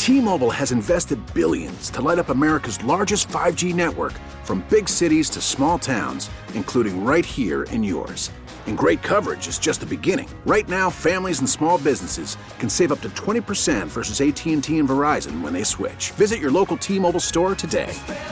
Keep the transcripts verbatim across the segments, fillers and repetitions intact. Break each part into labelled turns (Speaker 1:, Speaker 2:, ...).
Speaker 1: T-Mobile has invested billions to light up America's largest five G network, from big cities to small towns, including right here in yours. And great coverage is just the beginning. Right now, families and small businesses can save up to twenty percent versus A T and T and Verizon when they switch. Visit your local T-Mobile store today.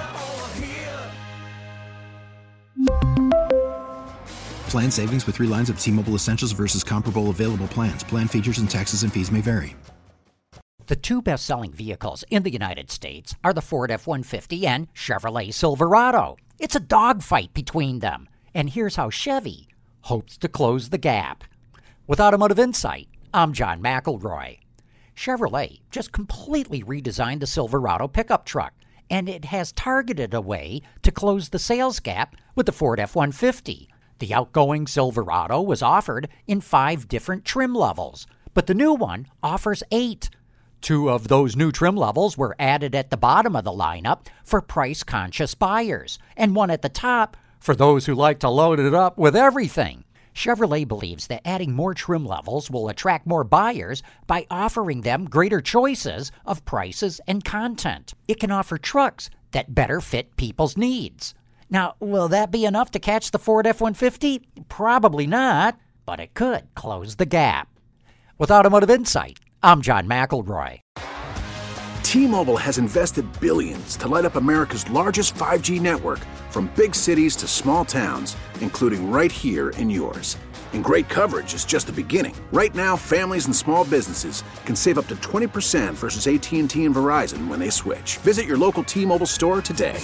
Speaker 2: Plan savings with three lines of T-Mobile Essentials versus comparable available plans. Plan features and taxes and fees may vary.
Speaker 3: The two best-selling vehicles in the United States are the Ford F one fifty and Chevrolet Silverado. It's a dogfight between them. And here's how Chevy hopes to close the gap. With Automotive Insight, I'm John McElroy. Chevrolet just completely redesigned the Silverado pickup truck, and it has targeted a way to close the sales gap with the Ford F one fifty. The outgoing Silverado was offered in five different trim levels, but the new one offers eight. Two of those new trim levels were added at the bottom of the lineup for price-conscious buyers, and one at the top for those who like to load it up with everything. Chevrolet believes that adding more trim levels will attract more buyers by offering them greater choices of prices and content. It can offer trucks that better fit people's needs. Now, will that be enough to catch the Ford F one fifty? Probably not, but it could close the gap. With Automotive Insight, I'm John McElroy.
Speaker 1: T-Mobile has invested billions to light up America's largest five G network, from big cities to small towns, including right here in yours. And great coverage is just the beginning. Right now, families and small businesses can save up to twenty percent versus A T and T and Verizon when they switch. Visit your local T-Mobile store today.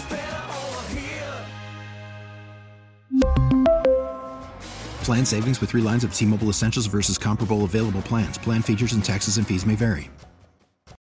Speaker 2: Plan savings with three lines of T-Mobile Essentials versus comparable available plans. Plan features and taxes and fees may vary.